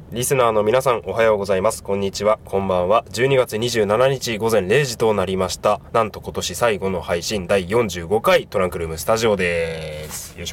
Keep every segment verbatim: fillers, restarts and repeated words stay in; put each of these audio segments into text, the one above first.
リスナーの皆さんおはようございます。こんにちは、こんばんは。じゅうにがつにじゅうしちにち午前れいじとなりました。なんと今年最後の配信だいよんじゅうごかいトランクルームスタジオです。よいしょ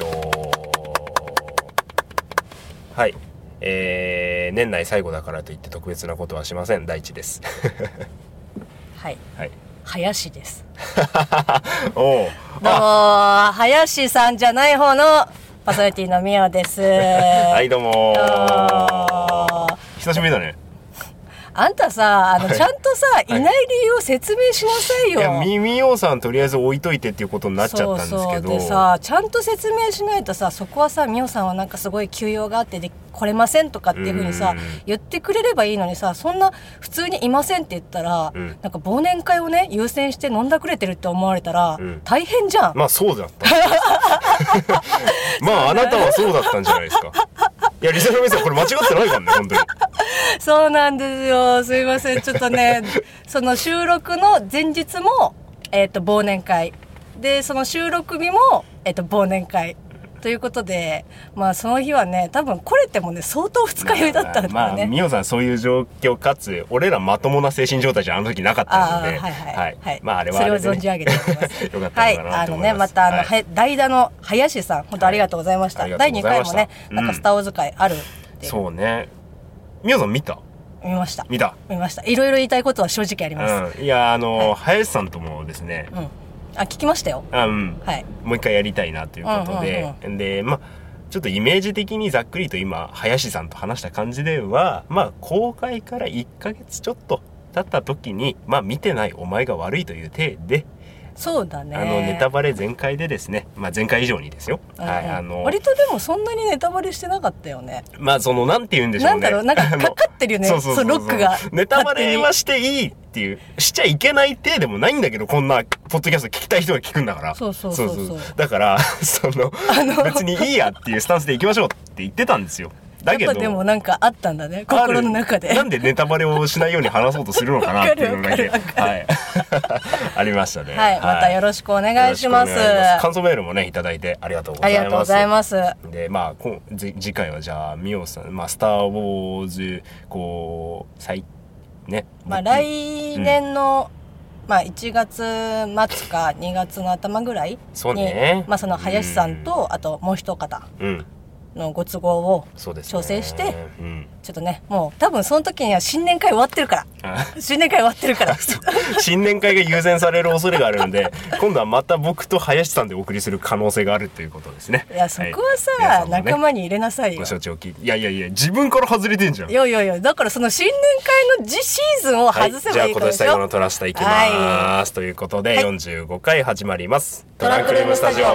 ー。はい、えー、年内最後だからといって特別なことはしません。大地ですはい、 はい、 林ですおう、 どうも林さんじゃない方のパーソナリティのみおですはいどうもー。 久しぶりだね。 あんたさ、あの、 はい、 ちゃんとさ、はい、いない理由を説明しなさいよ。 いや、みみおさんとりあえず置いといてっていうことになっちゃったんですけど。 そうそうでさ、ちゃんと説明しないとさ、そこはさ、みおさんはなんかすごい休養があってで来れませんとかっていう風にさ言ってくれればいいのにさ、そんな普通にいませんって言ったら、うん、なんか忘年会をね優先して飲んだくれてるって思われたら、うん、大変じゃん。 まあそうだったまああなたはそうだったんじゃないですか。いやリスナーの皆さんこれ間違ってないからね本当に。 そうなんですよ、すいません。ちょっとねその収録の前日も、えー、と忘年会で、その収録日も、えー、と忘年会ということで、まあその日はね多分来れてもね相当二日酔いだったんだよね。 まあみお、まあ、さんそういう状況かつ俺らまともな精神状態じゃあの時なかったので、 はいはいはい、はい、 まああれはあれで、ね、 それを存じ上げておりますよかったのかなと思います。はい、 あのねまたあの、はい、代打の林さん本当ありがとうございました。はい、だいにかいもね、うん、なんかスターウォーズ会あるっていう。 そうね、みおさん見た？ 見ました見た見ました。いろいろ言いたいことは正直あります、 うん、いやあの、はい、林さんともですね、 うん、あ聞きましたよ。 あ、うん、はい、もう一回やりたいなということで、うんうんうん、でまあちょっとイメージ的にざっくりと今林さんと話した感じでは、まあ公開からいっかげつちょっと経った時に、まあ見てないお前が悪いという体で、 そうだね、 あのネタバレ全開でですね、まあ前回以上にですよ、 うんうん、はい、あの割とでもそんなにネタバレしてなかったよね。 まあそのなんて言うんでしょうね、 なんだろう、なんかかかってるよねそうそうそうそう、ロックがネタバレはしていいっていう、しちゃいけない体でもないんだけど、こんなポッドキャスト聞きたい人が聞くんだから、 そうそうそうそう、そうそうだからその別にいいやっていうスタンスでいきましょうって言ってたんですよ。だけどやっぱでもなんかあったんだね心の中で。 なんでネタバレをしないように話そうとするのかなっていうのだけはいありましたね。 はい、またよろしくお願いします。 感想メールもねいただいてありがとうございます。 ありがとうございます。 でまあこ次回はじゃあみおさん、まあスターウォーズこう最ね、 まあ来年の、うん、まあいちがつまつかにがつの頭ぐらいに、 そうね、 まあその林さんと、あともう一方、うんのご都合を調整して、ね、うん、ちょっとねもう多分その時には新年会終わってるから新年会終わってるから新年会が優先される恐れがあるんで今度はまた僕と林さんでお送りする可能性があるということですね。 いやそこはさ、はい、ね、仲間に入れなさいよ。 ご承知おき。いやいやいや自分から外れてんじゃん。 いやいやいやだからその新年会の次シーズンを外せばいいからでしょ、はい、 じゃあ今年最後のトラスタいきます、はい、ということで、はい、よんじゅうごかい始まります、 トランクルームスタジオ。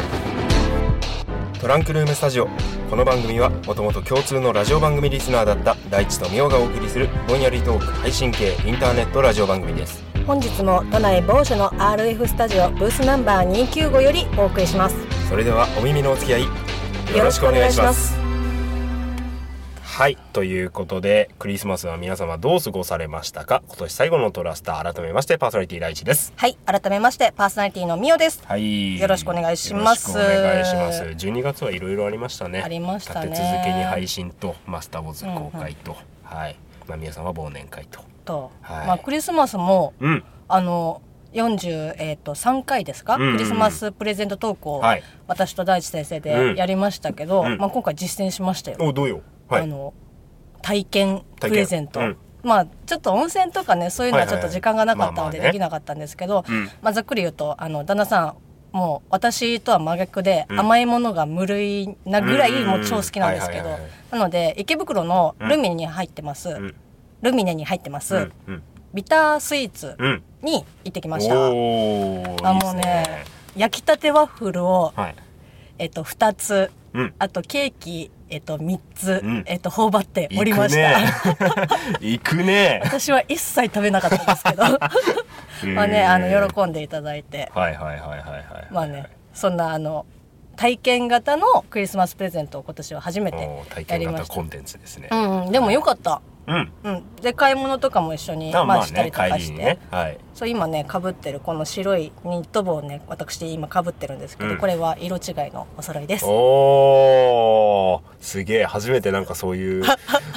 トランクルームスタジオ、この番組はもともと共通のラジオ番組リスナーだった大地とみおがお送りするぼんやりトーク配信系インターネットラジオ番組です。 本日も都内某所の アールエフ スタジオブースナンバーにひゃくきゅうじゅうごよりお送りします。 それではお耳のお付き合いよろしくお願いします。はい、ということでクリスマスは皆様どう過ごされましたか。今年最後のトラスター、改めましてパーソナリティ大地です。 はい、改めましてパーソナリティのみおです。 はい、 よろしくお願いします。 よろしくお願いします。じゅうにがつはいろいろありましたね。 ありましたね。 立て続けに配信と、まあ、スターウォーズ公開と、うんうん、はい、まあ、皆さんは忘年会とと、 はい、 まあ、クリスマスも、 うん、 あのよんじゅうさんかいですか、うんうんうん、クリスマスプレゼントトークを、はい、私と大地先生でやりましたけど、うん、まあ、今回実践しましたよ。 お、どうよ、はい、 あの体験プレゼント、うん、まあちょっと温泉とかねそういうのはちょっと時間がなかったのでできなかったんですけど、まあざっくり言うと、あの旦那さんもう私とは真逆で、うん、甘いものが無類なぐらいもう超好きなんですけど、なので池袋のルミネに入ってます、うん、ルミネに入ってます、うんうん、ビタースイーツに行ってきました、うん、おあもうね焼きたてワッフルを、はい、えっとふたつ、うん、あとケーキえっとみっつ、うん、えっと頬張っておりました。 行くね。 私は一切食べなかったんですけど、まあねあの喜んでいただいて、 はいはいはいはいはい。 まあねそんなあの体験型のクリスマスプレゼントを今年は初めてやりました。 体験型コンテンツですね。 うん、うん、でもよかった。 うんうん、で買い物とかも一緒に、まあまあね、 したりとかして、 ね、はい、 そう今ね被ってるこの白いニット帽をね私今被ってるんですけど、うん、これは色違いのお揃いです。 おーすげえ初めてなんかそういう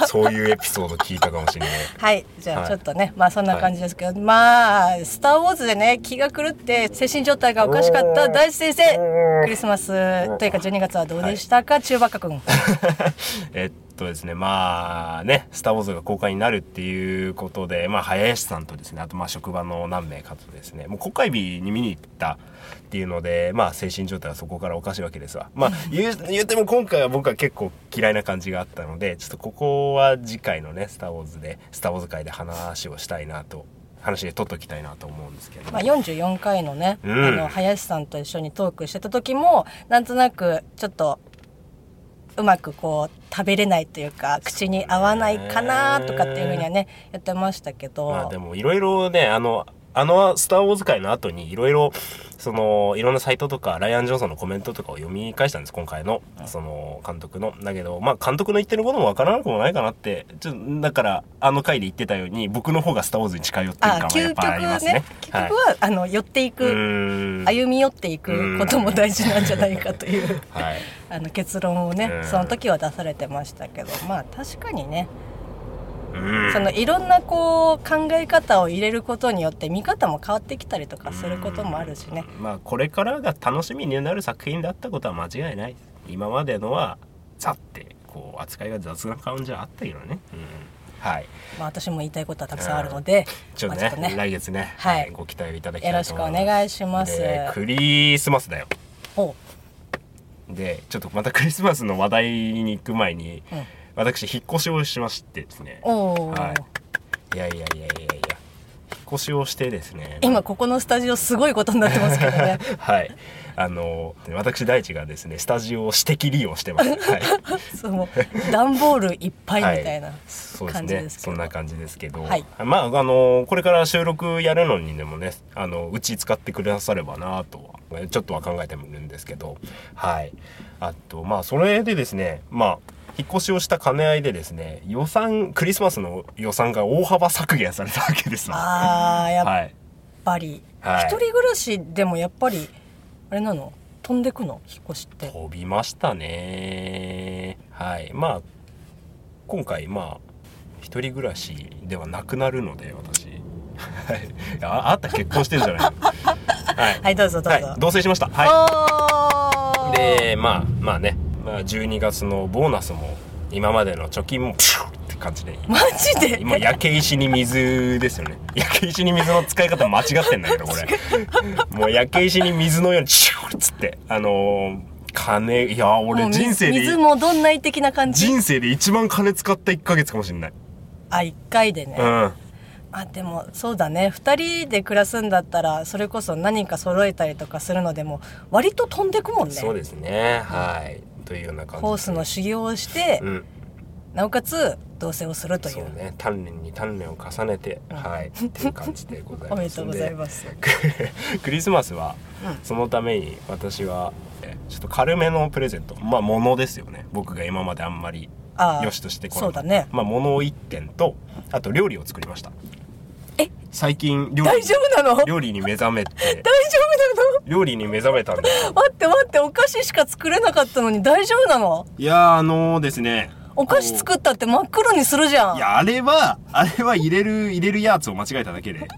そういうエピソード聞いたかもしれないはいじゃあちょっとね、はい、まあそんな感じですけど、はい、まあスターウォーズでね気が狂って精神状態がおかしかった大地先生、クリスマスというかじゅうにがつはどうでしたか、はい、中ばっかくんえっとですねまあねスターウォーズが公開になるっていうことで、まあ林さんとですね、あとまあ職場の何名かとですね、もう公開日に見に行ったっていうので、まあ精神状態はそこからおかしいわけですわ。まあ言う、言うても今回は僕は結構嫌いな感じがあったので、ちょっとここは次回のねスターウォーズでスターウォーズ界で話をしたいなと、話で取っときたいなと思うんですけど、 まあ、よんじゅうよんかいのね、 うん、 あの林さんと一緒にトークしてた時もなんとなくちょっとうまくこう食べれないというか口に合わないかなとかっていうふうにはねやってましたけど、 まあでもいろいろねあのあのスターウォーズ界の後にいろいろそのいろんなサイトとかライアン・ジョンソンのコメントとかを読み返したんです今回のその監督の。だけどまあ監督の言ってることもわからなくもないかなって、ちょっとだからあの回で言ってたように僕の方がスターウォーズに近寄ってる感はやっぱありますね。 究極ね、究極は、はい、あの寄っていく歩み寄っていくことも大事なんじゃないかという、はい、あの結論をねその時は出されてましたけど、まあ確かにねそのいろんなこう考え方を入れることによって見方も変わってきたりとかすることもあるしね。 まあこれからが楽しみになる作品だったことは間違いない。今までのはザってこう扱いが雑な感じはあったけどね、うん、はい。 まあ私も言いたいことはたくさんあるので、 ちょっとね、まあ、ちょっとね来月ね、はい、ご期待をいただきたいと思います。 よろしくお願いします。 でクリスマスだよ。 おでちょっとまたクリスマスの話題に行く前に、うん、私引っ越しをしましてですね、はい、いやいやいやいやいや引っ越しをしてですね、 今ここのスタジオすごいことになってますけどねはいあの私大地がですねスタジオを私的利用してます、はい、 そうもう段ボールいっぱいみたいな、はい、 そうですねそんな感じですけど、 はい、 まああのこれから収録やるのにでもねあのうち使ってくださればなとはちょっとは考えてるんですけど、はいあとまあそれでですねまあ引っ越しをした兼ね合いでですね予算クリスマスの予算が大幅削減されたわけですああやっぱり、はい、一人暮らしでもやっぱりあれなの飛んでくの引っ越しって飛びましたね。はいまあ今回まあ一人暮らしではなくなるので私あ, あった結婚してるじゃないのはい、 はい、どうぞどうぞ、 はい、同棲しました。はいでまあまあねまあ、じゅうにがつのボーナスも今までの貯金もピューって感じでマジで今焼け石に水ですよね。焼け石に水の使い方間違ってんだけどこれもう焼け石に水のようにチューッつってあのー、金いや俺人生で水もどんない的な感じ人生で一番金使ったいっかげつかもしれない。 あいっかいでね、 うんあでもそうだねふたりで暮らすんだったらそれこそ何か揃えたりとかするのでも割と飛んでくもんね。 そうですねはいというような感じコースの修行をして、うん、なおかつ同棲をするというそうね鍛錬に鍛錬を重ねて、うん、はいっていう感じでございますおめでとうございますクリスマスは、うん、そのために私はちょっと軽めのプレゼントまあ物ですよね僕が今まであんまり良しとしてこなかった、 ね、 まあ物をいってんとあと料理を作りました。 え最近料理大丈夫なの料理に目覚めて大丈夫なの料理に目覚めたんですよ。 待って待ってお菓子しか作れなかったのに大丈夫なの？ いやあのー、ですねお菓子作ったって真っ黒にするじゃん。 いやあれはあれは入れる入れるやつを間違えただけで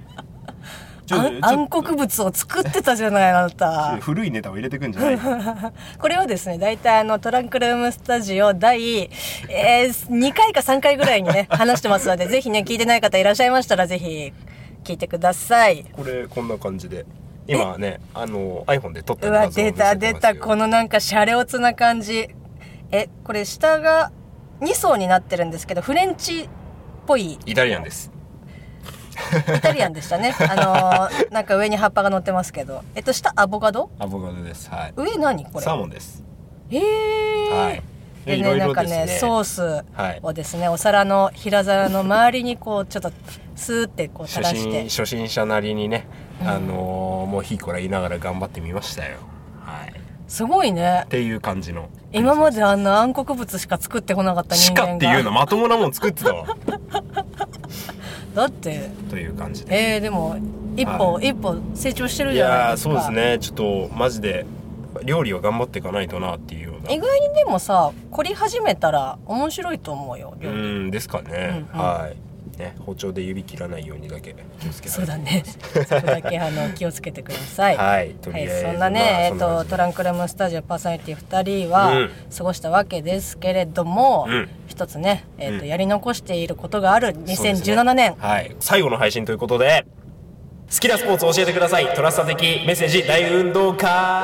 暗黒物を作ってたじゃないあなた古いネタを入れてくんじゃないこれはですね大体あのトランクルームスタジオ第、えー、にかいかさんかいぐらいにね話してますのでぜひね聞いてない方いらっしゃいましたらぜひ聞いてください。これこんな感じで今ねあの iPhone で撮ったうわ出た出たこのなんかシャレオツな感じ。えこれ下がに層になってるんですけどフレンチっぽいイタリアンです。 イタリアンでしたね。あのー、なんか上に葉っぱが乗ってますけど、えっと下アボカド？ アボカドです。はい。 上何これ？ サーモンです。 えー。 はい。 でね、なんかねソースをですね、はい、お皿の平皿の周りにこうちょっとスーってこう垂らして。 初心者なりにね、うん、あのー、もうひいこら言いながら頑張ってみましたよ。はい。 すごいね。 っていう感じの。 今まであんな暗黒物しか作ってこなかった人間が。 しかっていうのまともなもん作ってたわ。 だってという感じでえー、でも一歩、はい、一歩成長してるじゃないですか。 いやそうですねちょっとマジで料理を頑張っていかないとなっていうそうだ。 意外にでもさ凝り始めたら面白いと思うよ。 うーんですかね、 うんうん、 はいね、包丁で指切らないようにだけ気をつけて。 そうだねそこだけあの気をつけてくださいはい、とりあえず、 はい、そんなね、 まあ、 えっと、トランクルームスタジオパーソナリティふたりは過ごしたわけですけれども、うん、一つね、えっと、うん、やり残していることがあるにせんじゅうななねん、 ね、はい、最後の配信ということで、好きなスポーツを教えてください、トラスタ的メッセージ大運動会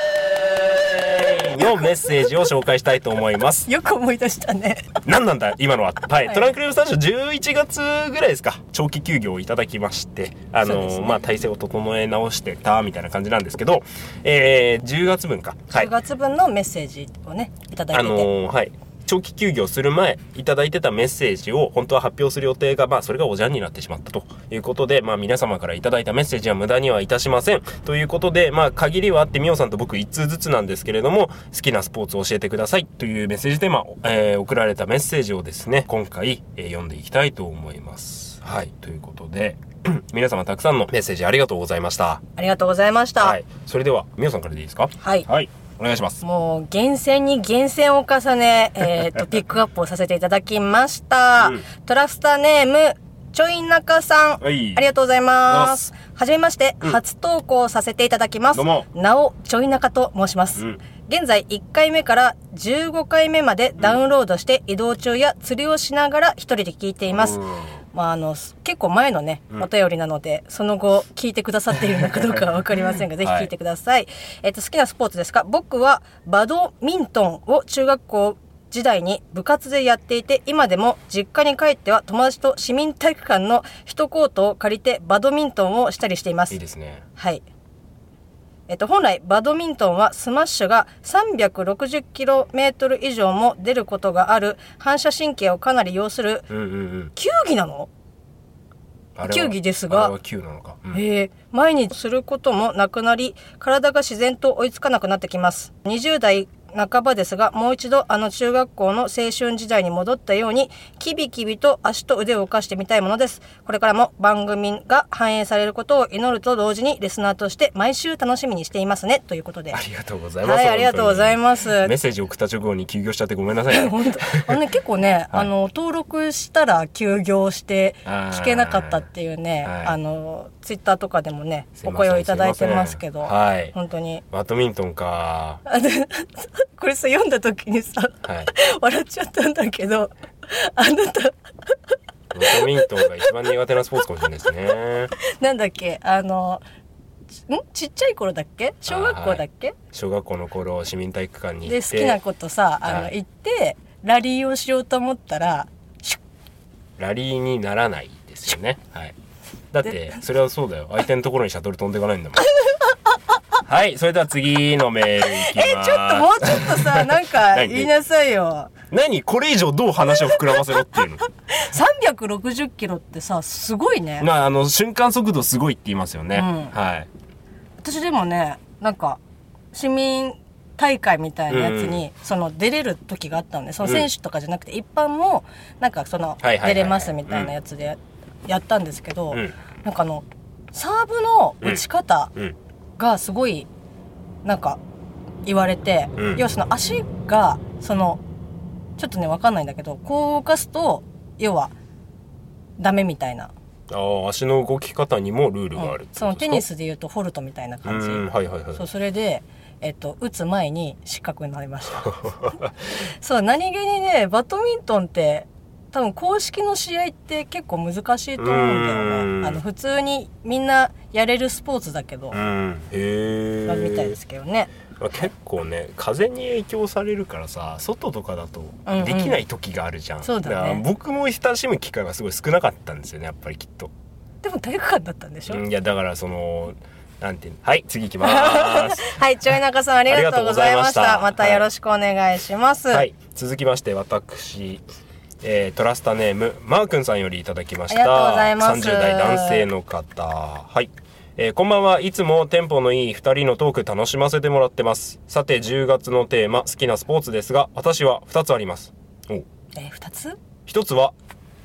のメッセージを紹介したいと思います。 よく思い出したね。 何なんだ今のは。はい、はい、トランクルームスタジオじゅういちがつぐらいですか、長期休業をいただきまして、あの、ね、まあ体制を整え直してたみたいな感じなんですけど、えー、じゅうがつぶんか、 はい、じゅうがつぶんのメッセージをねいただいてて、 あのー、はい。長期休業する前いただいてたメッセージを本当は発表する予定が、まあそれがおじゃんになってしまったということで、まあ皆様からいただいたメッセージは無駄にはいたしませんということで、まあ限りはあってみおさんと僕いっつうずつなんですけれども、好きなスポーツを教えてくださいというメッセージで、まあ、えー、送られたメッセージをですね今回、えー、読んでいきたいと思います。はい、ということで皆様たくさんのメッセージありがとうございました。 ありがとうございました。 はい、それではみおさんからでいいですか。 はい、 はい、お願いします。 もう厳選に厳選を重ね、えっとピックアップをさせていただきました、うん、トラスタネームちょいなかさん、はい、ありがとうございます。はじめまして、うん、初投稿させていただきます。どうもなおちょいなかと申します、うん、現在いっかいめからじゅうごかいめまでダウンロードして移動中や釣りをしながら一人で聞いています、うん、まあ、あの結構前のねお便りなので、うん、その後聞いてくださっているのかどうかは分かりませんがぜひ聞いてください、はい、えっと好きなスポーツですか。僕はバドミントンを中学校時代に部活でやっていて、今でも実家に帰っては友達と市民体育館の一コートを借りてバドミントンをしたりしています。 いいですね。 はい。えっと、本来バドミントンはスマッシュが さんびゃくろくじゅっキロメートル 以上も出ることがある反射神経をかなり要する球技なの、うんうん、球技ですが、 あれは球なのか、うん、 えー、毎日することもなくなり体が自然と追いつかなくなってきます。にじゅう代半ばですが、もう一度あの中学校の青春時代に戻ったようにキビキビと足と腕を動かしてみたいものです。これからも番組が反映されることを祈ると同時にリスナーとして毎週楽しみにしていますねということで、 ありがとうございます。 はい、ありがとうございます。 メッセージを送った直後に休業しちゃってごめんなさい。 本当あの、ね、結構ね、はい、あの登録したら休業して聞けなかったっていうね、はい、あのツイッターとかでもねお声をいただいてますけど、 はい、 本当にバドミントンかこれさ読んだ時にさ、はい、笑っちゃったんだけど、あなたバドミントンが一番苦手なスポーツかもしれないですね。 なんだっけ、あのんちっちゃい頃だっけ、小学校だっけ、はい、 小学校の頃市民体育館に行ってで好きなことさあの、はい、行ってラリーをしようと思ったらシュッラリーにならないですよね、はい、だってそれはそうだよ、相手のところにシャトル飛んでいかないんだもん。はい、それでは次のメールいきます。 え、ちょっともうちょっとさ、なんか言いなさいよ。 何これ以上どう話を膨らませろっていうの。 さんびゃくろくじゅっキロってさ、すごいね。 まあ、あの、瞬間速度すごいって言いますよね。うん、はい。 私でもね、なんか、市民大会みたいなやつに、うん、その出れる時があったので、その選手とかじゃなくて、一般も、なんかその、出れますみたいなやつでやったんですけど、うん、なんかあの、サーブの打ち方、うんうんがすごいなんか言われて、うん、要はその足がそのちょっとね分かんないんだけど、こう動かすと要はダメみたいな。 ああ、足の動き方にもルールがある、うん、 そのテニスでいうとフォルトみたいな感じ、 うんはいはいはい、 そうそれで、えっと、打つ前に失格になりました。そう何気にねバドミントンって多分公式の試合って結構難しいと思うんだよね。あの普通にみんなやれるスポーツだけど、うん、へーみたいですけどね。 結構ね風に影響されるからさ、外とかだとできない時があるじゃん、うんうん、そうだね。だから僕も親しむ機会はすごい少なかったんですよね、やっぱりきっと。 でも体育館だったんでしょ、 うん、いやだからそのなんていうの、はい次行きますはいちょいなかさんありがとうございました。ましたまたよろしくお願いします、 はいはい、続きまして私えー、トラスタネームマー君さんよりいただきました。ありがとうございます。さんじゅう代男性の方、はい、えー、こんばんは。いつもテンポのいいふたりのトーク楽しませてもらってます。さてじゅうがつのテーマ好きなスポーツですが、私はふたつあります。おえー、ふたつ？ ひとつは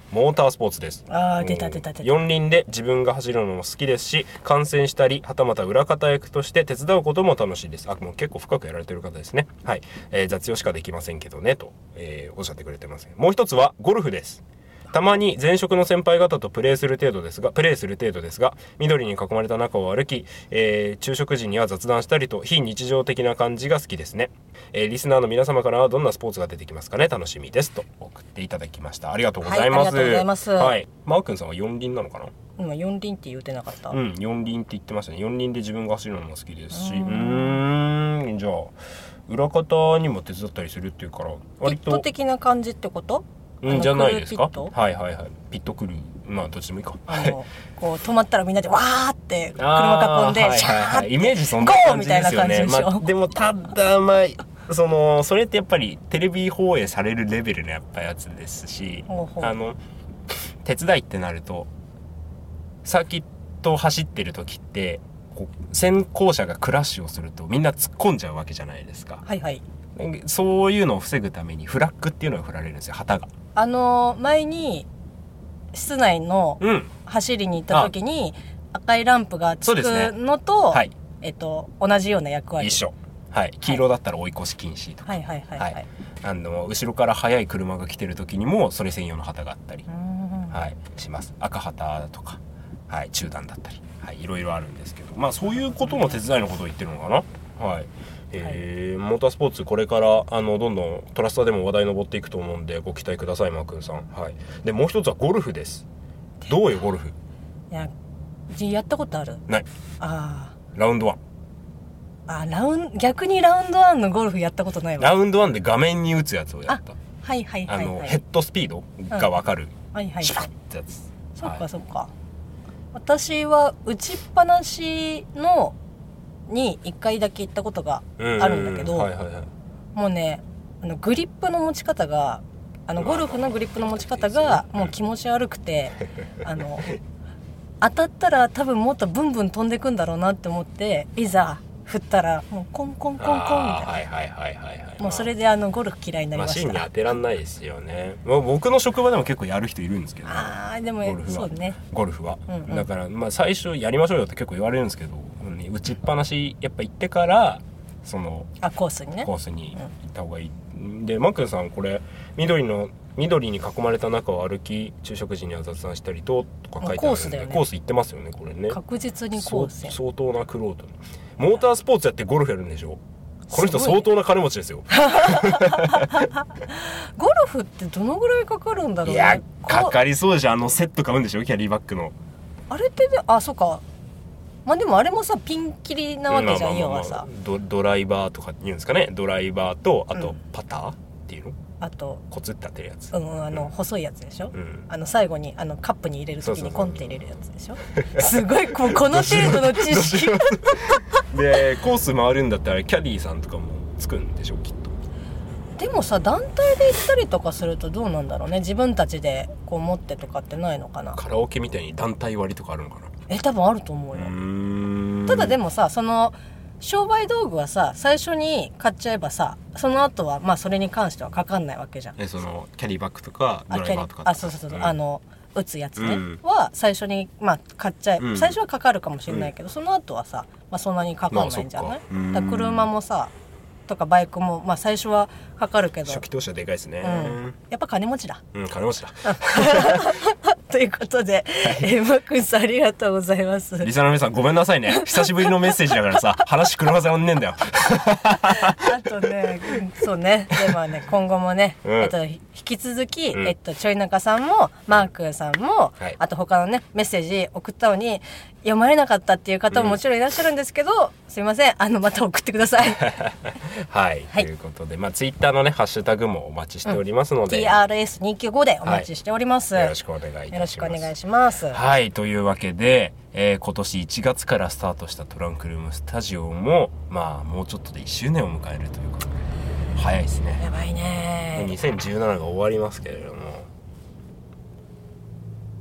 モータースポーツです。 あー出た出た出た。 四輪で自分が走るのも好きですし、観戦したりはたまた裏方役として手伝うことも楽しいです。あ、もう結構深くやられてる方ですね。はい、えー、雑用しかできませんけどねと、えー、おっしゃってくれてます。もう一つはゴルフです。たまに前職の先輩方とプレーする程度ですがプレーする程度ですが緑に囲まれた中を歩き、えー、昼食時には雑談したりと非日常的な感じが好きですね。えー、リスナーの皆様からはどんなスポーツが出てきますかね、楽しみですと送っていただきました。ありがとうございます。はい、ありがとうございます。はい、マー君さんは四輪なのかな。 今四輪って言ってなかった。 うん四輪って言ってましたね。四輪で自分が走るのも好きですし、うーんじゃあ裏方にも手伝ったりするっていうから割とピット的な感じってこと？ うんじゃないですか。はいはいはい、ピットクルー、まあどっちでもいいか。 あのこう止まったらみんなでわーって車囲んで、 はいはいはい、 シャーってイメージそんな感じですよね。まあ、でもただまあそのそれってやっぱりテレビ放映されるレベルのやっぱやつですし、 ほうほう、 あの手伝いってなるとサーキット走ってる時ってこう先行車がクラッシュをするとみんな突っ込んじゃうわけじゃないですか。 はいはい。 そういうのを防ぐためにフラッグっていうのが振られるんですよ、旗が。 あの前に室内の走りに行った時に、うん、赤いランプがつくのと、ね、はい、えっと、同じような役割。 一緒。はい、黄色だったら追い越し禁止とか、 はいはいはいはい、はい、 あの後ろから速い車が来てる時にもそれ専用の旗があったり、はい、します。赤旗とか、はい、中段だったり、はい、いろいろあるんですけど、まあそういうことの手伝いのことを言ってるのかな。はい、えーはい、モータースポーツこれからあのどんどんトラスタでも話題上っていくと思うんでご期待ください、マー君さん。はい、でもう一つはゴルフです。どういうゴルフ？ いややったことある？ ない。 あラウンドワン。 あラウン逆にラウンドワンのゴルフやったことないわ。 ラウンドワンで画面に打つやつをやった。 はいはいはい、はい、 あのヘッドスピードが分かる、 うん、はいはいはい、 シュパッってやつ。 そっかそっか、はい、私は打ちっぱなしのにいっかいだけ行ったことがあるんだけど、はいはいはい、もうねあのグリップの持ち方があのゴルフのグリップの持ち方がもう気持ち悪くて、あの当たったら多分もっとブンブン飛んでくんだろうなって思っていざ振ったらもうコンコンコンコンみたいな、 はいはいはいはい、 もうそれであのゴルフ嫌いになりました。 マシンに当てらんないですよね。僕の職場でも結構やる人いるんですけど、ね、 あーでもゴルフはそうねゴルフは、 うんうん、 だからまあ最初やりましょうよって結構言われるんですけど、打ちっぱなしやっぱ行ってからそのあコースにねコースに行った方がいい、うん、でマックンさんこれ緑の緑に囲まれた中を歩き昼食時には雑談したりととか書いてあるんでコースだよね。 コース行ってますよねこれね。 確実にコース相当なクロート。モータースポーツやってゴルフやるんでしょ。この人相当な金持ちですよ。 ゴルフってどのぐらいかかるんだろうね。 いやかかりそうでしょ。あのセット買うんでしょキャリーバッグの。 あれってね、あそうか、まあでもあれもさピンキリなわけじゃん、要はさド, ドライバーとか言うんですかね。ドライバーとあとパターっていうの、 あとコツって当てるやつ、 うん、あの、うん、細いやつでしょ、 うん、 あの最後にあのカップに入れる時にコンって入れるやつでしょ。すごいこうこの程度の知識でコース回るんだったらキャディーさんとかもつくんでしょきっと。 でもさ団体で行ったりとかするとどうなんだろうね。自分たちでこう持ってとかってないのかな。 カラオケみたいに団体割とかあるのかな。 え多分あると思うよ。 うーんただでもさその商売道具はさ最初に買っちゃえばさその後はまあそれに関してはかかんないわけじゃん。 えそのキャリーバッグとかドライバーとかあそうそうそう、うん、あの打つやつね、 うん、 は最初にまあ買っちゃえ、 うん、 最初はかかるかもしれないけど、うん、その後はさ、まあ、そんなにかかんないんじゃない。 まあ、 だから車もさとかバイクもまあ最初はかかるけど初期投資はでかいですね、 うん、やっぱ金持ちだ。 うん金持ちだということで、はい、えー、マックンさんありがとうございます。 リサの皆さんごめんなさいね。久しぶりのメッセージだからさ話車さんねんだよあとね、そうね、でもね今後もね、うん、えっと、引き続き、うん、えっと、ちょいなかさんもマークさんも、はい、あと他のねメッセージ送ったのに読まれなかったっていう方ももちろんいらっしゃるんですけど、うん、すいません、あのまた送ってくださいはい、はい、ということで、まあ、ツイッターのねハッシュタグもお待ちしておりますので、うん、ティーアールエスにひゃくきゅうじゅうご でお待ちしております、はい、 よろしくお願いいたします。 よろしくお願いします。 はい、というわけで、えー、今年いちがつからスタートしたトランクルームスタジオもまあもうちょっとでいっしゅうねんを迎えるということで早いですね。 やばいね。 にせんじゅうななが終わりますけれども、うん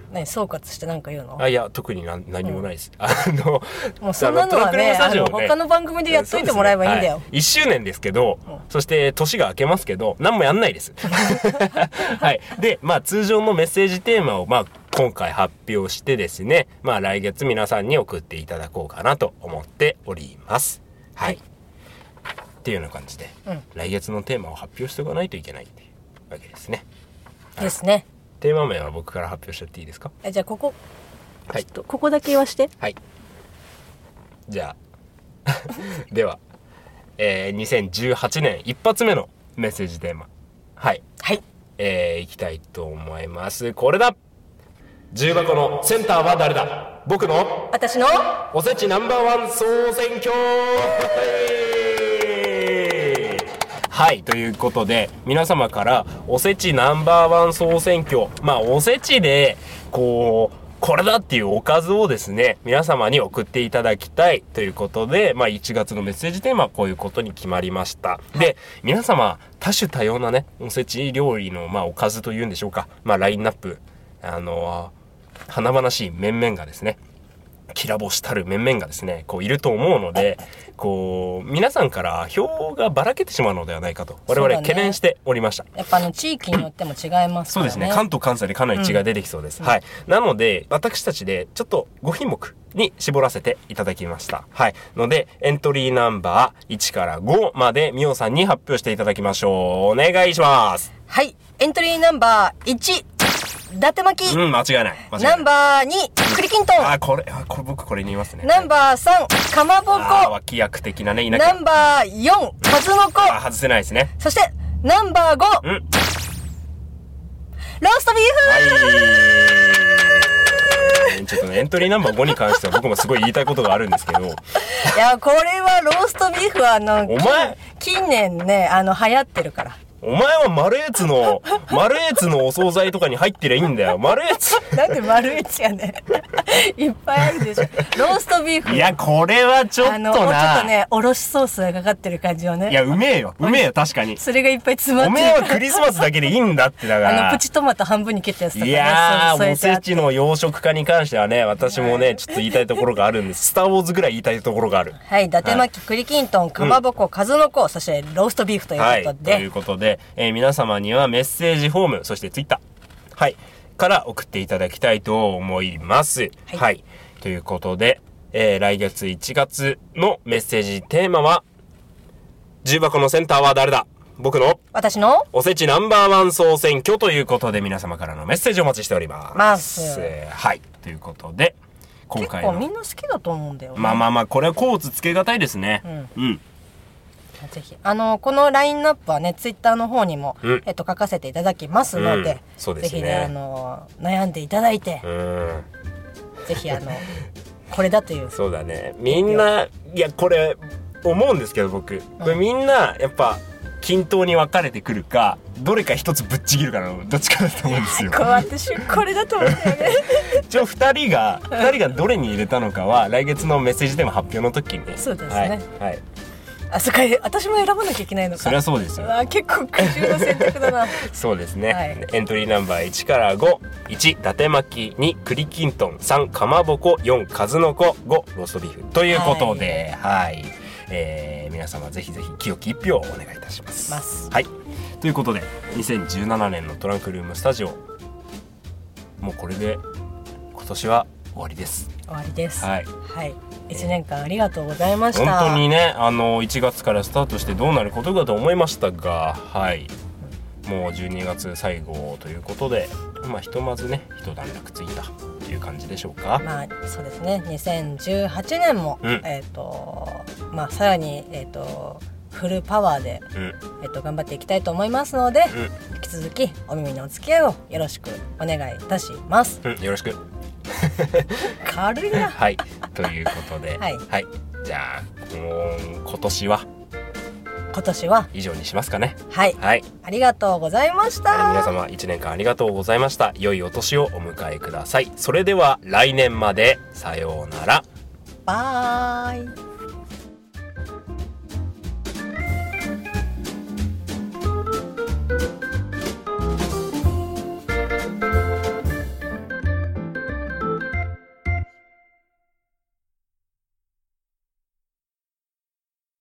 何総括して何か言うの？ あいや特に何何もないです、うん、あのもうそんなのはね、あの他の番組でやっといてもらえばいいんだよ、ねはい、 いっしゅうねんですけど、うん、そして年が明けますけど何もやんないですはいでまあ通常のメッセージテーマをまあ今回発表してですね、まあ来月皆さんに送っていただこうかなと思っておりますはい、はい、っていうような感じで、うん、来月のテーマを発表しておかないといけないっていうわけですねですね。 テーマ名は僕から発表しちゃっていいですか？ えじゃあここ、 はい、 ちょっとここだけ言わしてはいじゃあでは、えー、にせんじゅうはちねん一発目のメッセージテーマはいはいえー、いきたいと思います。これだ重箱のセンターは誰だ僕の私のおせちナンバーワン総選挙はいということで皆様からおせちナンバーワン総選挙まあおせちでこうこれだっていうおかずをですね皆様に送っていただきたいということでまあいちがつのメッセージテーマはこういうことに決まりました。で皆様多種多様なねおせち料理のまあおかずというんでしょうかまあラインナップあの華々しい面々がですねきらぼしたる面々がですねこういると思うのでこう皆さんから票がばらけてしまうのではないかと我々懸念しておりました、ね、 やっぱあの地域によっても違いますからねそうですね関東関西でかなり違いが出てきそうです、うん、はいなので私たちでちょっとご品目に絞らせていただきましたはいのでエントリーナンバーいちからごまでみおさんに発表していただきましょうお願いしますはいエントリーナンバーいち伊達巻きうん間違いない間違いないナンバーに栗きんとんあこれあこれ僕これに言いますねナンバーさんかまぼこあ脇役的なねナンバーよん数の子あ外せないですねそしてナンバーご、うん、ローストビーフはいちょっとねエントリーナンバーごに関しては僕もすごい言いたいことがあるんですけどいやこれはローストビーフはあのお前近年ねあの流行ってるからお前はマルエツのマルエツのお惣菜とかに入ってりゃいいんだよマルエツなんでマルエツやねんいっぱいあるでしょローストビーフいやこれはちょっとなあのもうちょっとねおろしソースがかかってる感じをねいやうめえようめえよ確かにそれがいっぱい詰まっておめえはクリスマスだけでいいんだってだからあのプチトマト半分に切ったやつとかねいやーおせちの養殖化に関してはね私もねちょっと言いたいところがあるんですスターウォーズぐらい言いたいところがあるはい伊達巻き栗きんとんかまぼこ数の子そしてローストビーフということで、 はい、ということで、えー、皆様にはメッセージフォームそしてツイッターはいから送っていただきたいと思います。はい、はい、ということで、えー、来月いちがつのメッセージテーマは重箱のセンターは誰だ僕の私のおせちナンバーワン総選挙ということで皆様からのメッセージをお待ちしております。 ます、 えー、はいということで今回の結構みんな好きだと思うんだよね。 まあまあまあこれはコーツつけがたいですね。うん。うんぜひあのこのラインナップはねツイッターの方にも、うんえっと、書かせていただきますので、うんそうですね、ぜひねあの悩んでいただいて、うん、ぜひあのこれだというそうだねみんないやこれ思うんですけど僕これみんなやっぱ均等に分かれてくるかどれか一つぶっちぎるかのどっちかだと思うんですよ。 こう私これだと思うんだよね一応ふたりがふたりがどれに入れたのかは来月のメッセージテーマ発表の時にねそうですね、 はいはいあそっか私も選ばなきゃいけないのか。 そりゃそうですよ。 あ結構苦渋の選択だなそうですね、はい、エントリーナンバーいちからご いち伊達巻きに栗きんとんさんかまぼこよん数の子ごローストビーフということではい、はいえー、皆様ぜひぜひ清き一票をお願いいたします。 ますはいということでにせんじゅうななねんのトランクルームスタジオもうこれで今年は終わりです。 終わりです。 はい、 はいいちねんかんありがとうございました。 本当にねあのいちがつからスタートしてどうなることかと思いましたがはいもうじゅうにがつ最後ということでまあひとまずね一段落ついたという感じでしょうか。 まあそうですねにせんじゅうはちねんも、うん、えっ、ー、とまあさらにえっ、ー、とフルパワーで、うんえー、と頑張っていきたいと思いますので、うん、引き続きお耳のお付き合いをよろしくお願いいたします。 うん、よろしく軽いなはいということで、はいはい、じゃあもう今年は今年は以上にしますかね。 はい、はい、ありがとうございました、 はい、皆様いちねんかんありがとうございました。良いお年をお迎えください。それでは来年までさようなら。 バイ。